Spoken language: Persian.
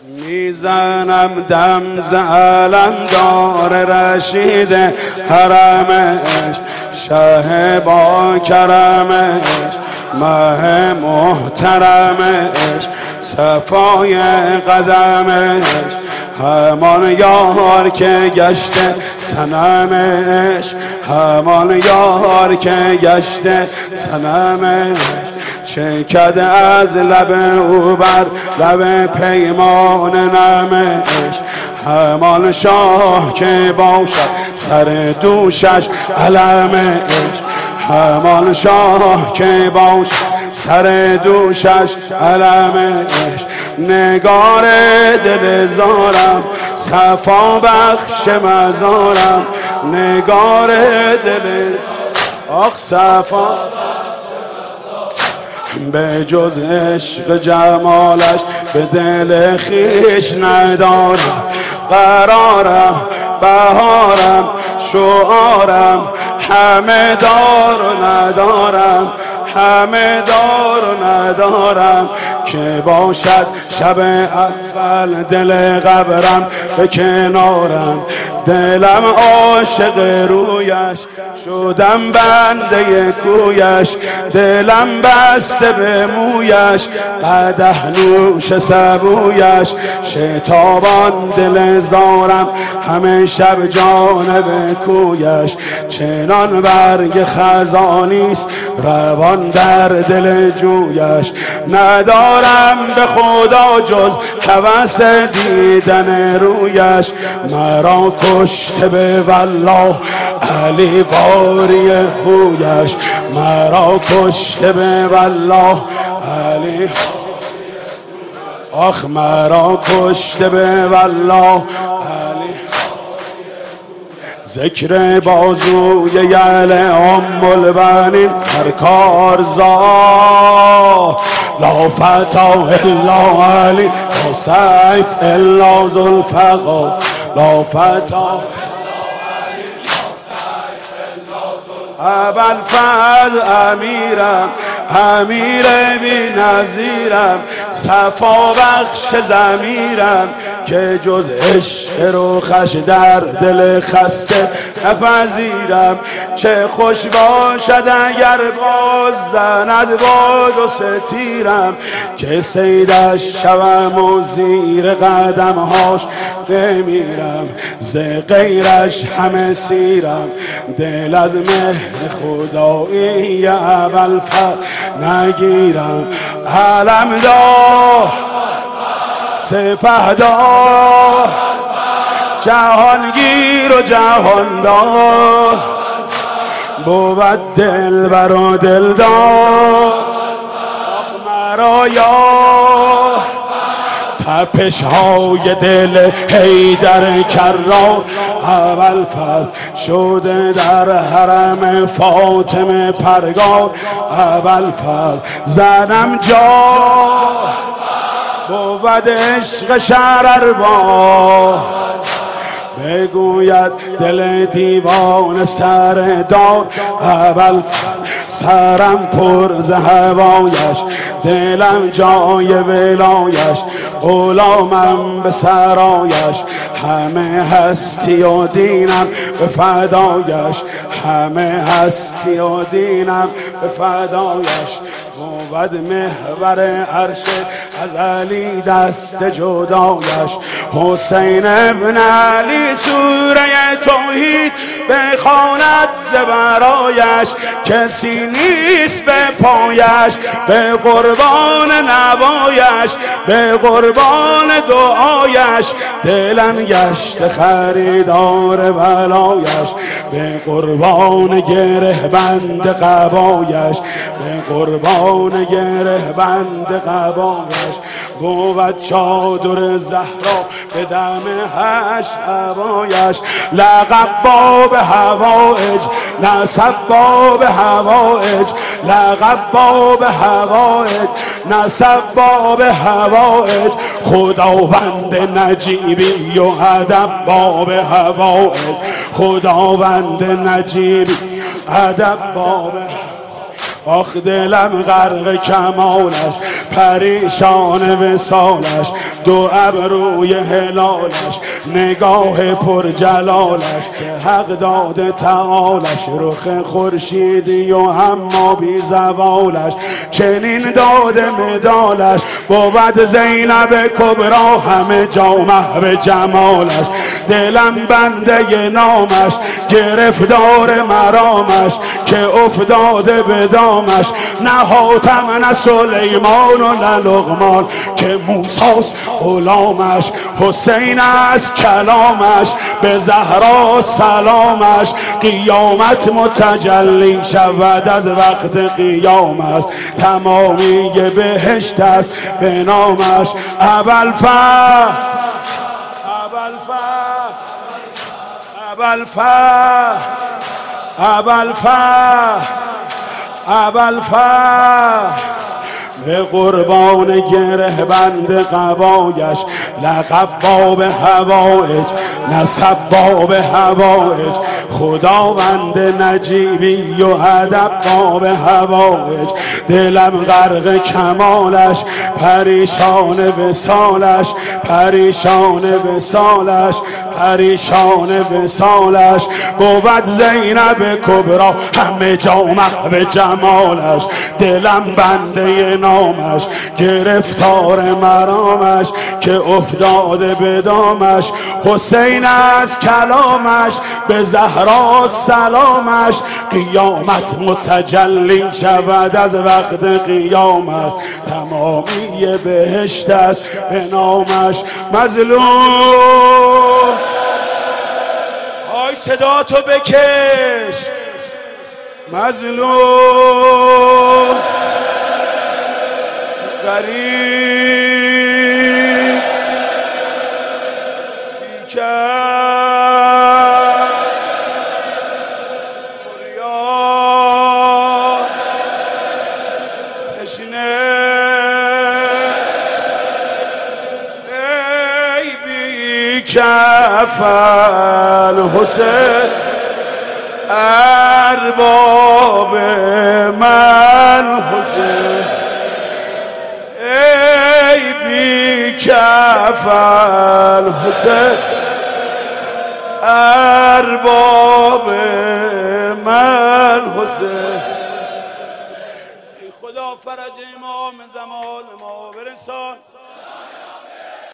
میزنم دم ز علمدار رشید حرمش، شه با کرمش، مه محترمش، صفای قدمش، همان یار که گشته صنمش، همان یار که گشته صنمش، چکد از لب او بر لب پیمان نمش، همان شاه که باشد سر دوشش علمش، همان شاه که باشد سر دوشش علمش، نگار دل زارم صفا بخش مزارم، نگار دل آخ صفا به جز عشق جمالش به دل خیش ندارم قرارم، بهارم شعارم، همه دار و ندارم، همه دار و ندارم، که باشد شب اول دل قبرم به کنارم، دلم عاشق رویش شدم بنده کویش، دلم بسته به مویش قدح نوش سبویش، شتابان دل زارم همه شب جانب کویش، چنان برگ خزانیست روان در دل جویش، ندارم به خدا جز هوس دیدن رویش، مرا کشته به والله علی باری خویش، مرا کشته به والله علی، آخ مرا کشته به والله علی، ذکر بازوی یل ام البنین هر کارزا، لا فتا الا علی لا سیف الا ذوالفقار، لا فتا ابوالفضل امیرم، امیر بی نظیرم، صفا بخش ضمیرم، که جز عشق روخش در دل خسته نپذیرم، چه خوش باشد اگر باز زند باد و ستیرم، که صیدش شوم و زیر قدمهاش بمیرم، ز غیرش همه سیرم، دل از مهر خدایی ابوالفضل نگیرم، علمدار سپهدار جهانگیر و جهاندار، بود دلبر و دلدار، آخ مرا یار، تپش های دل حیدر کرار، ابوالفضل شده در حرم فاطمه پرگار، ابوالفضل زنم جا بود عشق شرربار، بگوید دل دیوان سردار، ابوالفضل سرم پر ز هوایش، دلم جای ولایش، غلامم به سرایش، همه هستی و دینم به فدایش، همه هستی و دینم به فدایش، بود محور عرش ازلی دست جدایش، حسین ابن علی سوره توحید بخواند ز برایش، کسی نیست به پایش، به قربان نوایش، به قربان دعایش، دلم گشت خریدار بلایش، به قربان گره بند قبایش، به قربان گره بند قبایش، بود چادر زهرا به دم هش هوایش، لقب باب هوایج نسب باب هوایج، لقب باب هوایج نسب باب هوایج، خداوند نجیبی و ادب باب هوایج، خداوند نجیبی ادب باب، آخ دلم غرق کمالش، پریشان وصالش، دو ابروی هلالش، نگاه پر جلالش، حق داده تعالش، رخ خورشیدی و اما بی زوالش، چنین داده مدالش، بود زینب کبرا همه جا محو جمالش، دلم بنده نامش، گرفتار مرامش، که افتاده به دامش، نه حاتم نه سلیمان و نه لقمان، که موسیٰ غلامش، حسین از کلامش، به زهرا سلامش، قیامت متجلی شود از وقت قیامش، تمامی بهشت است به نامش، ابوالفضل به قربان گره بند قبایش، لقب باب هوایج، نسب باب هوایج، خداوند نجیبی و ادب باب هوایج، دلم غرق کمالش، پریشان وصالش، پریشان وصالش، پریشان وصالش، بود زینب کبرا همه جا محو جمالش، دلم بنده نامش، گرفتار مرامش، که افتاده به دامش، حسین از کلامش، به زهرا سلامش، قیامت متجلی شود از وقت قیامت، تمامی بهشت است به نامش، مظلوم آی صدا تو بکش، مظلوم غریب بیکر فریاد تشنه، ای بیکفن حسین ارباب من، حسین ای بیکفن حسین ارباب من، حسین ای خدا فرج امام زمان ما برسان.